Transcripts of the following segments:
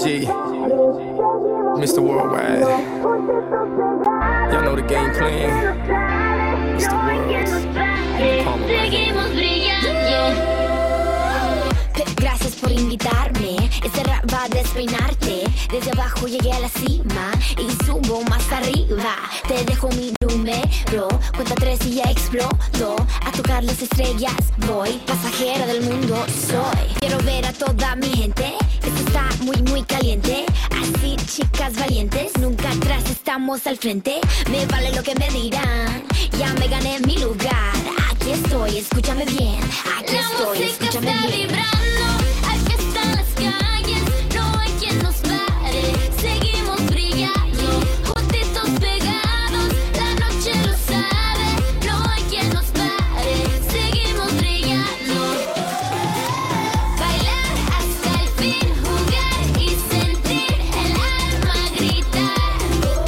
G, Mr. Worldwide. Y'all know the game plan. Mr. World. Seguimos brillando. Gracias por invitarme. Ese rap va a despeinarte. Desde abajo llegué a la cima y subo más arriba. Te dejo mi número, cuenta 3 y ya exploto. A tocar las estrellas voy, pasajera del mundo soy. Quiero ver a toda mi gente, esto está muy muy caliente. Así chicas valientes, nunca atrás estamos al frente. Me vale lo que me dirán, ya me gané mi lugar. Aquí estoy, escúchame bien. Aquí estoy, escúchame bien. La música está vibrando, aquí están las calles. No hay quien nos pare, seguimos brillando. Juntitos pegados, la noche lo sabe. No hay quien nos pare, seguimos brillando. Bailar hasta el fin, jugar y sentir el alma gritar.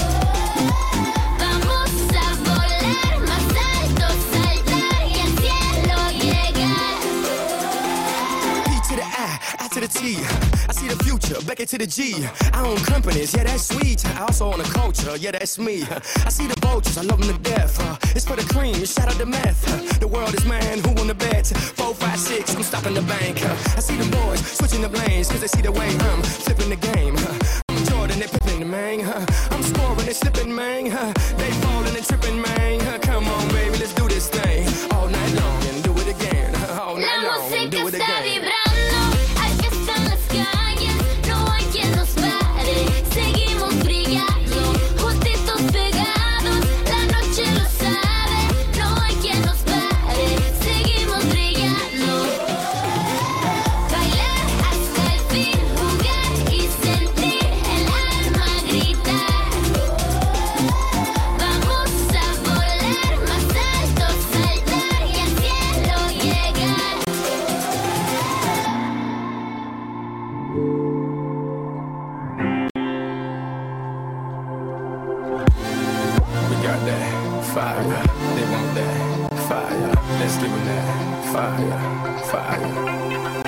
Vamos a volar más alto, saltar y al cielo llegar. P to the I to the T. I see the future, back into the G. I own companies, yeah, that's sweet. I also own a culture, yeah, that's me. I see the vultures, I love them to death. It's for the cream, shout out the meth. The world is mine, who on the bet? 4, 5, 6, I'm stopping the bank. I see the boys switching the lanes, cause they see the way I'm flipping the game. I'm Jordan, they pippin' the man. I'm scoring, they slipping, man. They falling and tripping, man. Come on, baby, let's do this thing. All night long and do it again. All night La long and música do it está again. vibrando, aquí están las calles, no hay quien nos pare, seguimos brillando, juntitos pegados, la noche lo sabe, no hay quien nos pare, seguimos brillando. Bailar hasta el fin, jugar y sentir el alma gritar. Vamos a volar más alto, saltar y al cielo llegar. We got that fire. They want that fire. Let's give them that fire. Fire.